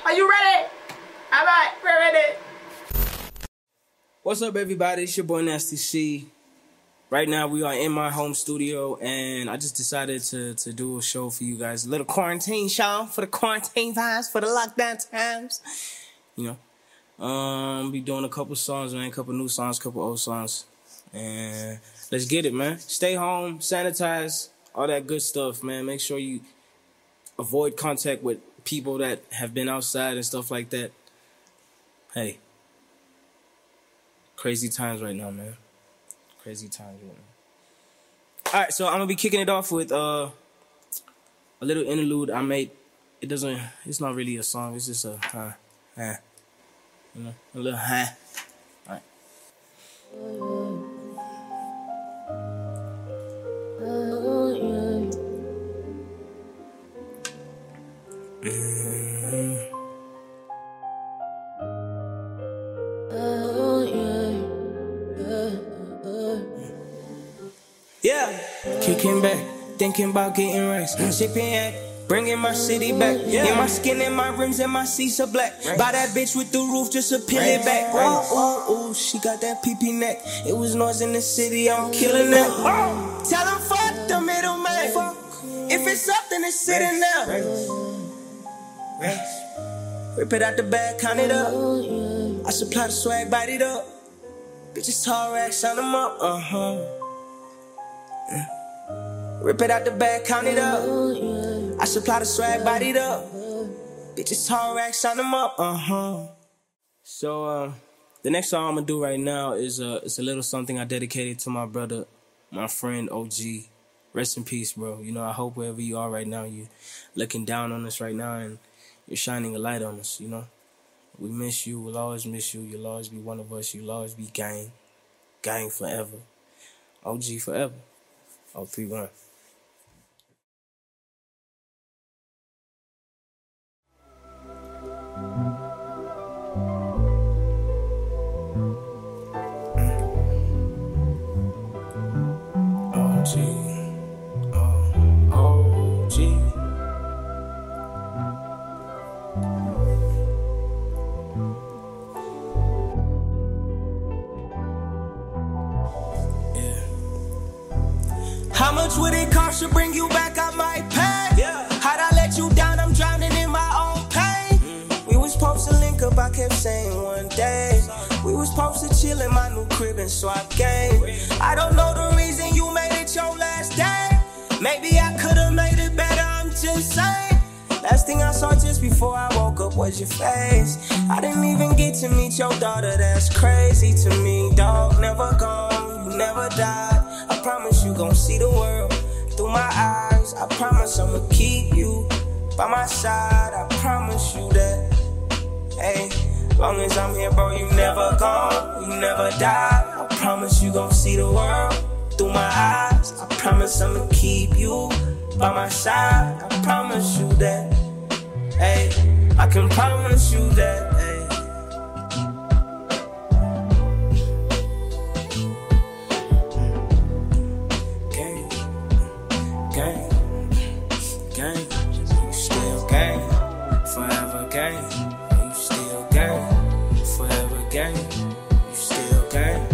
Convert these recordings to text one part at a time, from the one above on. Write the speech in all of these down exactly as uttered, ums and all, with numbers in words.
Are you ready? All right, we're ready. What's up, everybody? It's your boy Nasty C. Right now, we are in my home studio, and I just decided to, to do a show for you guys. A little quarantine show for the quarantine vibes, for the lockdown times. You know, um, be doing a couple songs, man, a couple new songs, a couple old songs. And let's get it, man. Stay home, sanitize, all that good stuff, man. Make sure you avoid contact with people that have been outside and stuff like that. Hey, crazy times right now, man. Crazy times right now. All right, so I'm gonna be kicking it off with uh, a little interlude I made. It doesn't. It's not really a song. It's just a huh, huh. You know, a little huh. All right. Mm-hmm. Yeah, kicking back, thinking about getting racks, sipping at, bringing my city back. Yeah, in my skin and my rims and my seats are black. Buy that bitch with the roof just to peel it back. Oh, ooh, ooh, she got that pee pee neck. It was noise in the city, I'm killing that. Oh, tell them fuck the middle man. Fuck. If it's up, then it's sitting there. Rip it out the bag, count it up. I supply the swag, bite it up. Bitches tall racks, sign them up. Uh huh. Rip it out the bag, count it up. I supply the swag, body it up. Bitches tall racks, sign them up, uh-huh. So, uh, the next song I'm gonna do right now is uh, it's a little something I dedicated to my brother, my friend O G. Rest in peace, bro. You know, I hope wherever you are right now, you're looking down on us right now and you're shining a light on us, you know. We miss you, we'll always miss you. You'll always be one of us, you'll always be gang. Gang forever. O G forever. Oh, three, one. O G. Oh, O G. How much would it cost to bring you back? I might pay. Yeah. How'd I let you down? I'm drowning in my own pain. Mm. We was supposed to link up, I kept saying one day. We was supposed to chill in my new crib and swap game. I don't know the reason you made it your last day. Maybe I could've made it better, I'm just saying. Last thing I saw just before I woke up was your face. I didn't even get to meet your daughter, that's crazy to me, dog. Never gone, you never died. I promise you gon' see the world through my eyes. I promise I'ma keep you by my side. I promise you that. Hey, long as I'm here, bro, you never gone, you never die. I promise you gon' see the world through my eyes. I promise I'ma keep you by my side. I promise you that. Hey, I can promise you that. Hey. Gang, gang, you still gang, forever gang. You still gang, forever gang. You still gang.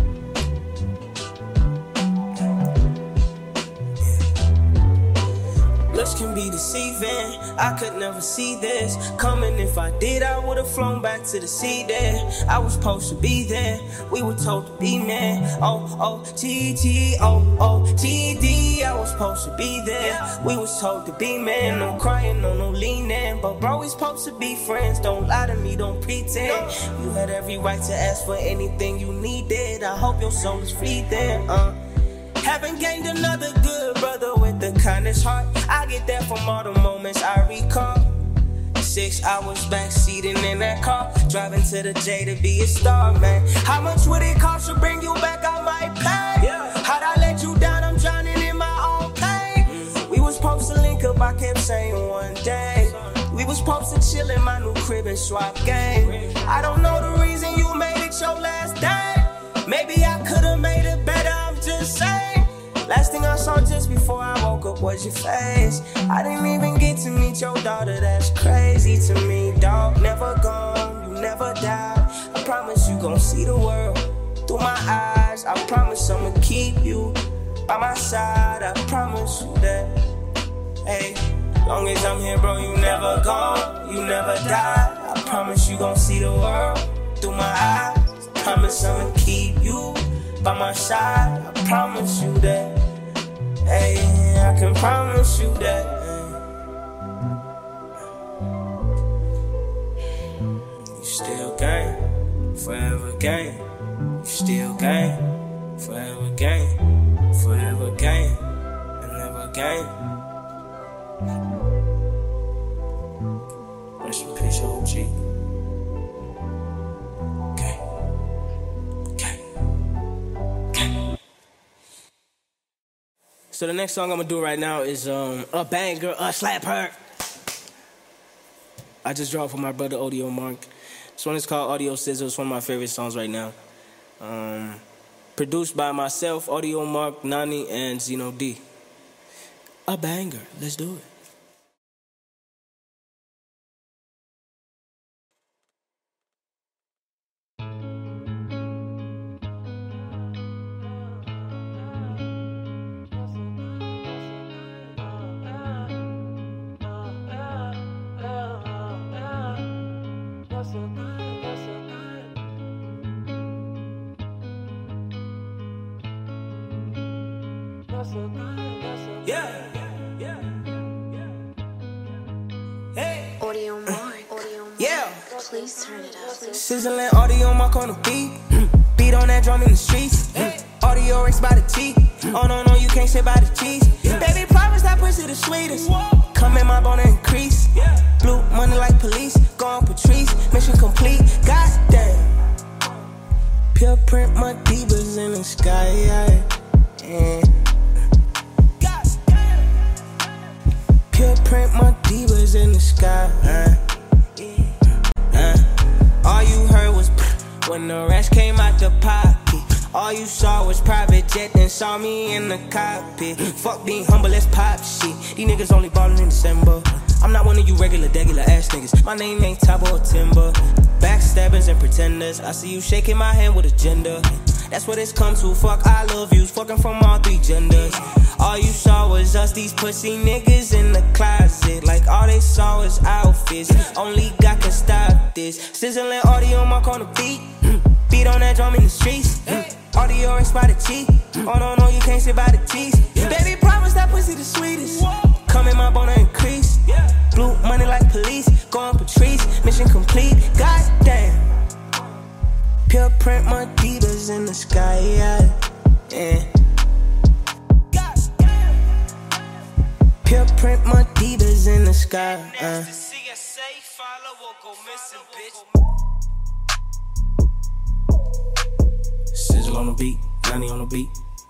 Looks can be deceiving, I could never see this coming. If I did, I would've flown back to the sea there. I was supposed to be there, we were told to be men. Oh, oh, T T, oh, oh, T D. I was supposed to be there, we was told to be men. No crying, no, no leaning. But bro, we supposed to be friends. Don't lie to me, don't pretend. You had every right to ask for anything you needed. I hope your soul is free there, uh haven't gained another good brother with the kindest heart. I get that from all the moments I recall. Six hours backseating in that car, driving to the J to be a star, man. How much would it cost to bring you back? I might pay. Yeah. How'd I let you down? I'm drowning in my own pain. Mm. We was supposed to link up, I kept saying one day. We was supposed to chill in my new crib and swap game. I don't know the reason you made it your last day. Maybe I could've made it better, I'm just saying. Last thing I saw just before I woke up was your face. I didn't even get to meet your daughter, that's crazy to me, dog. Never gone, you never died. I promise you gon' see the world through my eyes. I promise I'ma keep you by my side. I promise you that. Hey, long as I'm here, bro, you never gone, you never died. I promise you gon' see the world through my eyes. I promise I'ma keep you by my side. I promise you that. Hey, I can promise you that. You still gang, forever gang. You still gang, forever gang, forever gang, and never gang. Rest in peace, O G. So the next song I'm gonna do right now is um, a banger, a slap her. I just dropped for my brother Audio Mark. This one is called Audio Sizzle. It's one of my favorite songs right now. Um, produced by myself, Audio Mark, Nani, and Zeno D. A banger. Let's do it. Yeah, yeah, yeah. Hey, Audio Mark, Audio Mark. Yeah, please turn it up. Sizzling Audio Mark on the beat, beat on that drum in the streets. Audio Rex by the T. Oh no no, you can't say by the cheese. Baby, promise that pussy the sweetest. Come in my bone and increase. Blue money like police. Go on Patrice, mission complete. Goddamn. Pure print my divas in the sky. Yeah. Pure print my divas in the sky. Uh, uh. All you heard was when the rest came out the pocket. All you saw was private jet, then saw me in the cockpit. Fuck being humble, let's pop shit. These niggas only ballin' in December. I'm not one of you regular, degular ass niggas. My name ain't Tabo or Timber. Backstabbers and pretenders. I see you shaking my hand with agenda. That's what it's come to. Fuck, I love yous. Fucking from all three genders. All you saw was us, these pussy niggas in the closet. Like all they saw was outfits. Only God can stop this. Sizzling Audio Mark on the beat. Beat on that drum in the streets. Audio Rex by the T. Oh no no, you can't sit by the T's. Baby, promise that pussy the sweetest. Come in my bone and increase. Blue money like police. Go on Patrice, mission complete. Goddamn. Pure print my divas in the sky. Yeah. Yeah. Pure print my divas in the sky. Uh. Sizzle on the beat, Nani on the beat.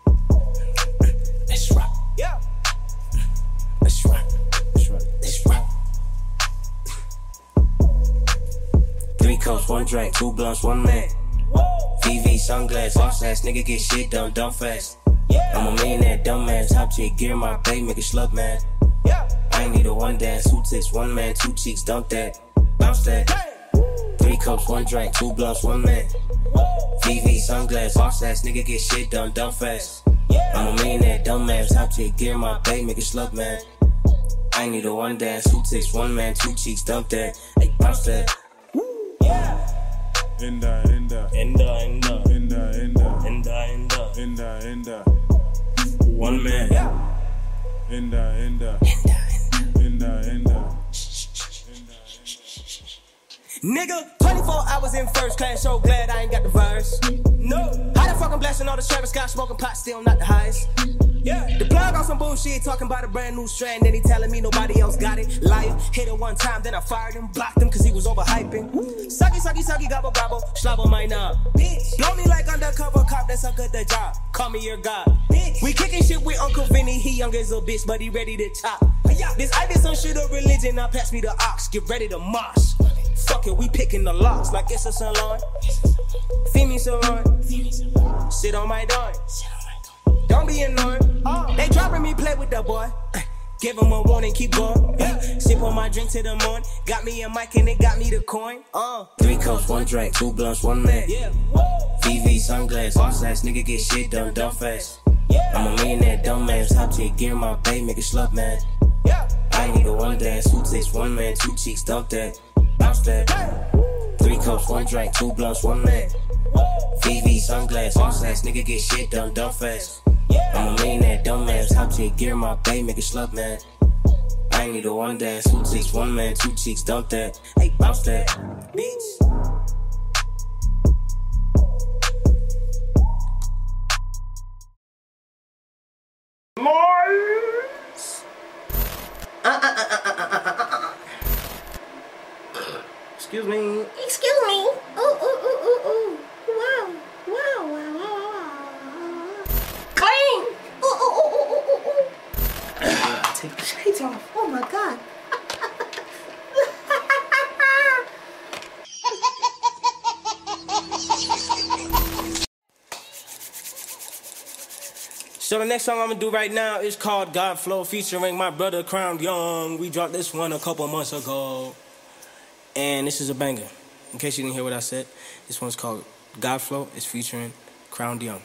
Let's rock. Yeah. Let's rock. Let's rock. Let's rock. Three cups, one drink, two blunts, one man. V V sunglasses, boss ass nigga get shit done, dumb fast. I'm a millionaire, dumbass, top chick, gear my bay, make a slug man. I ain't need a one dance, two ticks, one man, two cheeks, dump that, bounce that. Three cups, one drink, two blunts, one man. V V sunglasses, boss ass nigga get shit done, dumb fast. I'm a millionaire, dumbass, top chick, gear my bay, make a slug man. I ain't need a one dance, two ticks, one man, two cheeks, dump that, hey, bounce that. Inda, inda, Inda, inda, inda, inda, inda, inda, inda, inda. One man. Inda, inda, Inda, inda, inda. Nigga, twenty-four hours in first class, so glad I ain't got the virus. No, how the fuck I'm blasting all the Travis Scott, smoking pot, still not the highest. Yeah, the plug on some bullshit, talking about a brand new strand, then he telling me nobody else got it. Liar, hit it one time, then I fired him, blocked him cause he was overhyping. Sucky, sucky, sucky, gobble, gobble, slobber my knob. Bitch, blow me like undercover cop, that's a good the job. Call me your god. Bitch, we kicking shit with Uncle Vinny, he young as a bitch, but he ready to chop. This I did some shit of religion, now pass me the ox, get ready to mosh. Fuck it, we picking the locks like it's a salon. Feed me some run, sit on my dime. don't be annoying. They dropping me, play with the boy. Give him a warning, keep going. Yeah. Sip on my drink till the morning. Got me a mic and it got me the coin. Uh. Three cups, one drink, two blunts, one man. Yeah. V V sunglasses, boss ass nigga get shit done, dumb fast. Yeah. I'm a millionaire, dumb ass. Top tier gear, my bae, make it slut man. Yeah. I need a one dance, who takes one man, two cheeks, dump that, bounce that. Three cups, one drink, two blunts, one man. V V sunglasses, boss ass nigga get shit done, dumb fast. I'm a millionaire, dumb ass. Top tier gear, my bae, make it slut man. I ain't need a one dance, who takes one man, two cheeks, dump that, hey, bounce that, bitch. Mars. Uh, uh, uh, uh, uh, uh, uh, uh. Excuse me. Excuse me. Ooh, ooh, ooh, ooh, ooh. Wow. Wow, wow, wow. Clean. Ooh, ooh, ooh, ooh, ooh, ooh. Uh, take the shades off. Oh my God. So the next song I'm gonna do right now is called God Flow, featuring my brother Crown Young. We dropped this one a couple months ago, and this is a banger. In case you didn't hear what I said, this one's called God Flow. It's featuring Crown Young.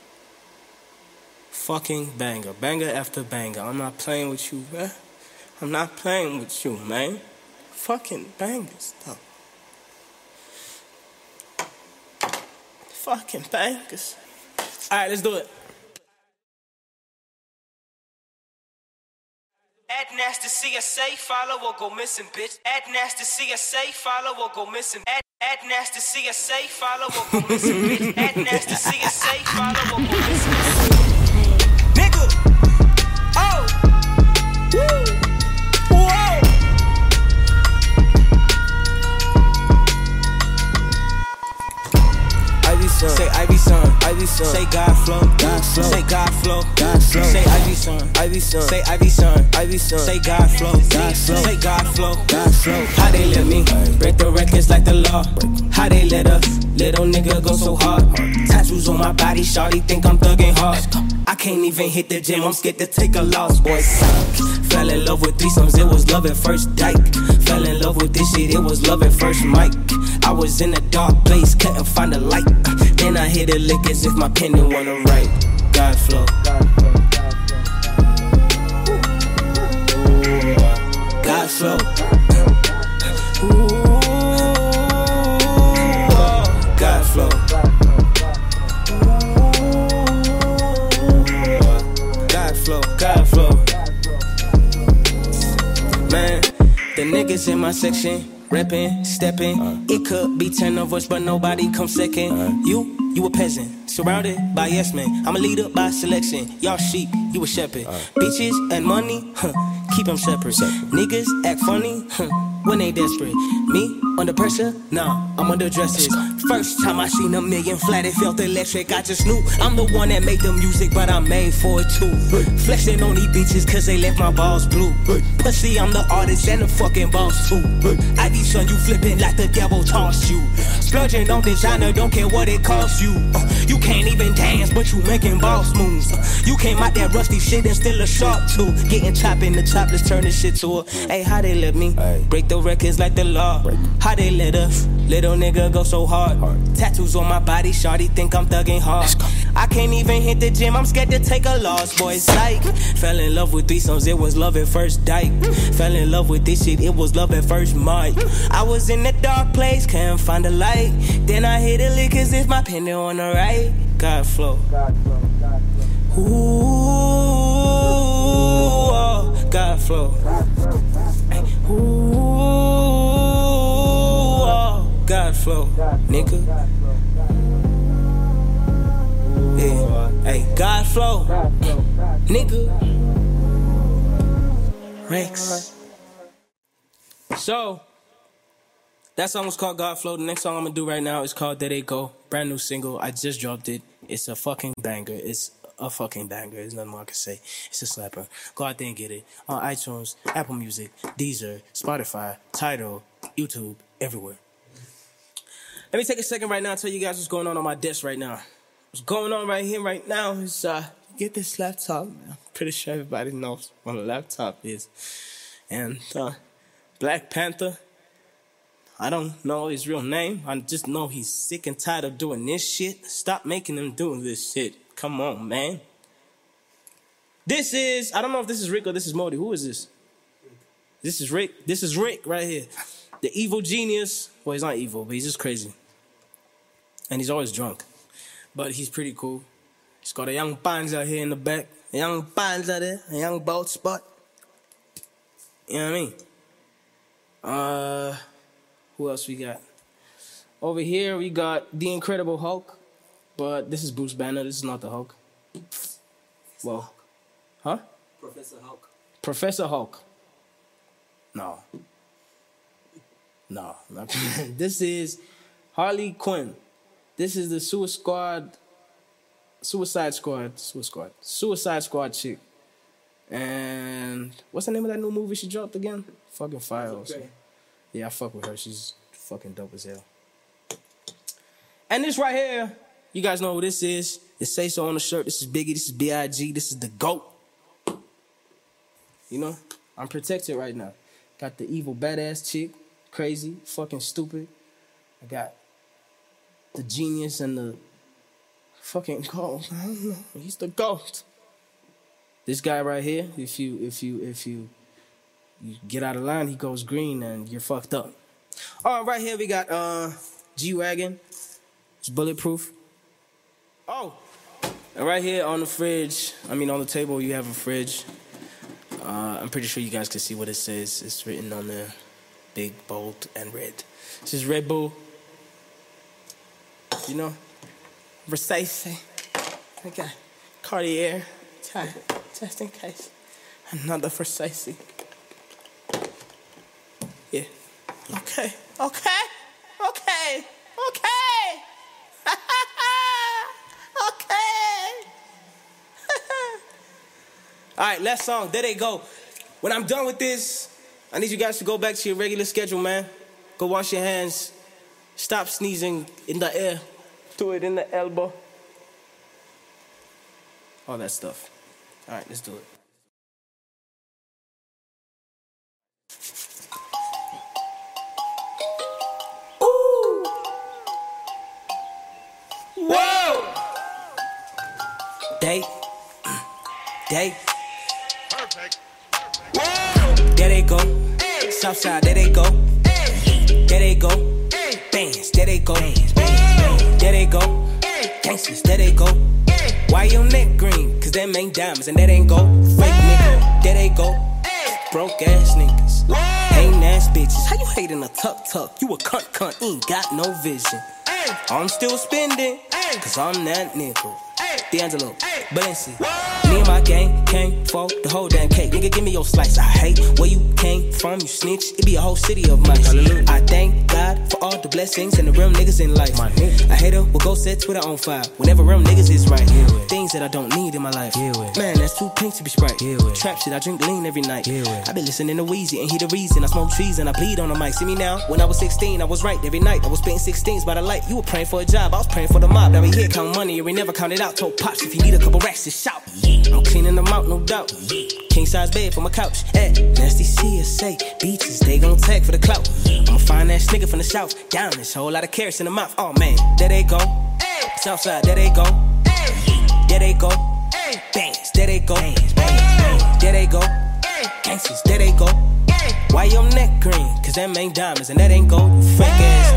Fucking banger, banger after banger. I'm not playing with you, bruh. I'm not playing with you, man. Fucking bangers, though. Fucking bangers. All right, let's do it. Add nasty C S A, follow or go missing, bitch. Add nasty C S A, follow or go missing. Add, add nasty C S A, follow or go missing, bitch. Add nasty C S A, follow or go missing. Nigga, oh, woo, whoa. Ivy son, say Ivy son, Ivy son, say God flow, God flow, say God flow, God flow, say Ivy son, Ivy son, say Ivy son, Ivy son, say God flow, God flow, say God flow, God flow. How they let me break the records like the law? How they let a little nigga go so hard? Tattoos on my body, shawty think I'm thugging hard. I can't even hit the gym, I'm scared to take a loss, boy. Fell in love with threesomes, it was love at first dyke. Fell in love with this shit, it was love at first mic. I was in a dark place, couldn't find a light. Then I hit a lick as if my pen didn't wanna write. God flow, God flow, ooh, God flow, God flow, God flow. Man, the niggas in my section reppin', steppin', uh, it could be ten of us, but nobody come second. Uh, you, you a peasant, surrounded by yes men. I'm a leader by selection. Y'all sheep, you a shepherd. Uh, Bitches and money, huh, keep them separate. separate. Niggas act funny, huh, when they desperate. Me, under pressure? Nah, I'm under dresses. First time I seen a million flat, it felt electric. I just knew I'm the one that made the music, but I'm made for it too. Flexing on these bitches cause they left my balls blue. Pussy, I'm the artist and the fucking boss too. I be son, you flipping like the devil tossed you. Splurging on designer, don't care what it costs you. Uh, you can't even dance, but you making boss moves. Uh, you came out that rusty shit and still a sharp too. Getting chopped in the chop, let's turn this shit to a. Hey, how they let me break the records like the law? How they let a little nigga go so hard? Tattoos on my body, shawty think I'm thugging hard. I can't even hit the gym, I'm scared to take a loss, boy. Psych. Fell in love with threesomes, it was love at first dyke. Fell in love with this shit, it was love at first mic. I was in a dark place, couldn't find a light. Then I hit a lick as if my pen didn't on the right. God flow, God flow, God flow. Ooh, oh, God flow. Ooh, oh, God flow, nigga. Yeah, hey, God flow, nigga. Rex. So, that song was called God Flow. The next song I'm gonna do right now is called There They Go. Brand new single. I just dropped it. It's a fucking banger. It's a fucking banger. There's nothing more I can say. It's a slapper. Go out there and get it. On iTunes, Apple Music, Deezer, Spotify, Tidal, YouTube, everywhere. Let me take a second right now and tell you guys what's going on on my desk right now. What's going on right here right now is, uh, get this laptop. I'm pretty sure everybody knows what a laptop is. And uh, Black Panther, I don't know his real name. I just know he's sick and tired of doing this shit. Stop making him do this shit. Come on, man. This is, I don't know if this is Rick or this is Modi. Who is this? This is Rick. This is Rick right here. The evil genius. Well, he's not evil, but he's just crazy. And he's always drunk. But he's pretty cool. He's got a young Panza here in the back. A young Panza there. A young bald spot. You know what I mean? Uh, who else we got? Over here we got the Incredible Hulk. But this is Bruce Banner. This is not the Hulk. Well, huh? Professor Hulk. Professor Hulk. No. No. Not this is Harley Quinn. This is the Suicide Squad. Suicide Squad. Suicide Squad. Suicide Squad chick. And what's the name of that new movie she dropped again? Fucking fire. Also. Yeah, I fuck with her. She's fucking dope as hell. And this right here, you guys know who this is. It say so on the shirt. This is Biggie. This is B I G This is the GOAT. You know, I'm protected right now. Got the evil badass chick. Crazy. Fucking stupid. I got the genius and the fucking GOAT. I don't know. He's the GOAT. This guy right here, if you if you if you you get out of line, he goes green and you're fucked up. All right, right here we got uh G-Wagon. It's bulletproof. Oh, and right here on the fridge, I mean on the table, you have a fridge. Uh, I'm pretty sure you guys can see what it says. It's written on there, big, bold, and red. This is Red Bull. You know, Versace. I got Cartier. Just in case. Another Versace. Yeah. Okay. Okay. Okay. Okay. Okay. All right, last song. There they go. When I'm done with this, I need you guys to go back to your regular schedule, man. Go wash your hands. Stop sneezing in the air. Do it in the elbow. All that stuff. All right, let's do it. Ooh! Whoa! Day. Day. Perfect. Whoa! There they go. Southside, there they go. There they go. Bands, there they go. There they go. Gangsters, there they go. Why your neck green? Cause them ain't diamonds and that ain't gold. Fake nigga, there they go. Broke ass niggas. Hating ass bitches. How you hating a tuck tuck? You a cunt cunt, ain't got no vision. I'm still spending, cause I'm that nigga. D'Angelo, Balenci. Me and my gang came for the whole damn cake. Nigga, give me your slice. I hate where you came from, you snitch. It be a whole city of mice. Hallelujah. I thank God for all the blessings and the real niggas in life. My nigga. I hate her, will go set Twitter on fire whenever real niggas is right. Yeah, things that I don't need in my life. Yeah, man, that's too pink to be Sprite. Yeah, trap shit, I drink lean every night. Yeah, I been listening to Weezy and he the reason I smoke trees and I bleed on the mic. See me now? When I was sixteen, I was right every night. I was spitting sixteens by the light. You were praying for a job, I was praying for the mob. Now we here count money and we never counted out. Told pops if you need a couple racks to shout. Yeah, I'm cleaning them out, no doubt. Yeah, king size bed for my couch. Eh, nasty C S A beaches, they gon' tag for the clout. Yeah, I'm a fine ass nigga from the south. Down this whole lot of carrots in the mouth. Oh man, there they go. Southside, there they go. There they go. Bands, there they go. There they go. Gangsters, there they go. Why your neck green? Cause them ain't diamonds and that ain't gold. You fake ass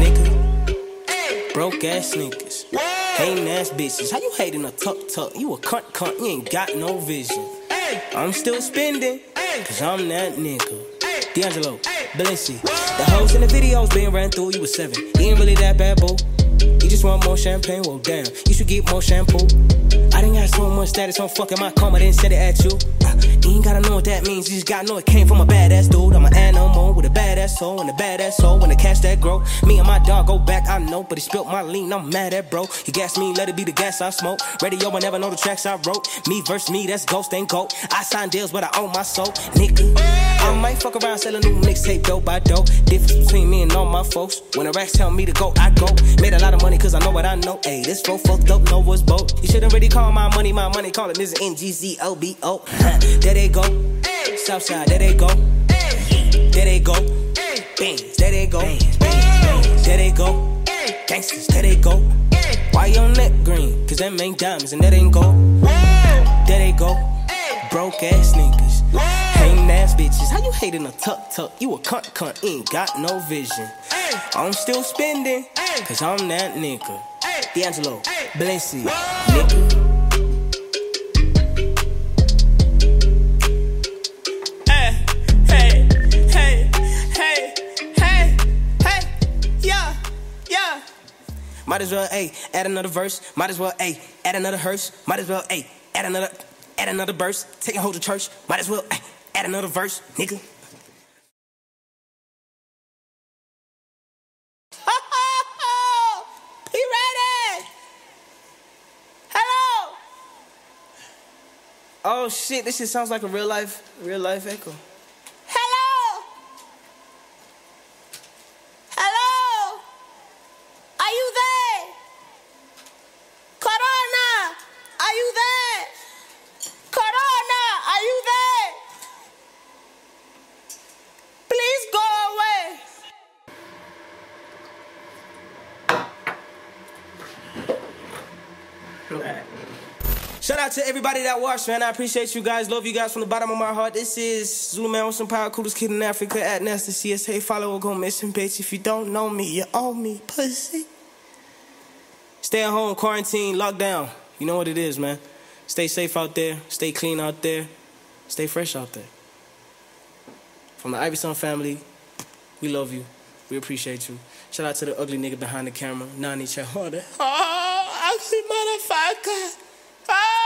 nigga. Broke ass niggas. Hating ass bitches. How you hating a tuck tuck? You a cunt cunt, you ain't got no vision. I'm still spending, cause I'm that nigga. D'Angelo, Balenci. The hoes in the videos being ran through, you was seven. He ain't really that bad, boo. You just want more champagne, well damn, you should get more shampoo. I done got so much status on fucking my karma, then send it at you. uh, You ain't gotta know what that means, you just gotta know it came from a badass dude. I'm an animal with a badass soul, and a badass soul when the cash that grow. Me and my dog go back, I know, but he spilt my lean, I'm mad at bro. He gassed me, let it be the gas I smoke. Radio, I never know the tracks I wrote. Me versus me, that's ghost ain't gold. I sign deals, but I own my soul, nigga. I might fuck around, sell a new mixtape dope by dope. Difference between me and all my folks. When the racks tell me to go, I go. Made a lot of money, cause I know what I know. Ayy, this flow fucked up, no was both. You shouldn't really call my money my money, call it Mister N G Z O B O. There they go, Southside, there they go. There they go, bands, there they go. There they go, gangsters, there they go. Why your neck green? Cause them ain't diamonds and that ain't gold. There they go, broke ass niggas, hating ass bitches. How you hating a tuck tuck? You a cunt cunt, ain't got no vision. I'm still spending, cause I'm that nigga. D'Angelo, Balenci, nigga. Hey, hey, hey, hey, hey, hey, yeah, yeah. Might as well, ayy, add another verse. Might as well, ayy, add another hearse. Might as well, ayy, add another, add another verse. Taking hold of church. Might as well, ayy, add another verse, nigga. He ready? Hello? Oh shit, this shit sounds like a real life, real life echo. Hello? Hello? Are you there? Corona, are you there? Corona, are you there? Please go away. Shout out to everybody that watched, man. I appreciate you guys. Love you guys from the bottom of my heart. This is Zulu Man with some power, coolest kid in Africa at Nasty C S. Hey, follow or go missing, bitch. If you don't know me, you owe me, pussy. Stay at home, quarantine, lockdown. You know what it is, man. Stay safe out there. Stay clean out there. Stay fresh out there. From the Iverson family, we love you. We appreciate you. Shout out to the ugly nigga behind the camera, Nani Chahode. Oh, ugly motherfucker. Oh.